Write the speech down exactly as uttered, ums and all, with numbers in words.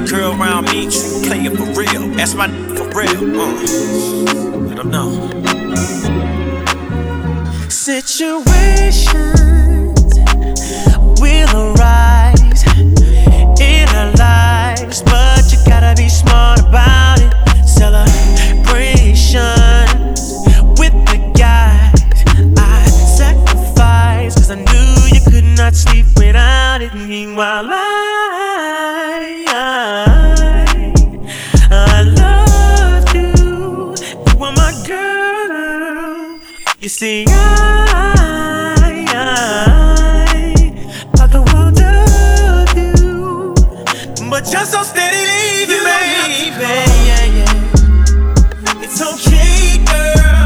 girl around me, true player for real. That's my for real. Uh. Let them know. Situations will arise in our lives, but you gotta be smart about it. Celebrations with the guys I sacrificed, cause I knew you could not sleep without it. Meanwhile I, I, I loved you. You were my girl. You see, I, I thought the world of you, but you're so steady leaving, baby. Yeah, yeah. It's okay, girl.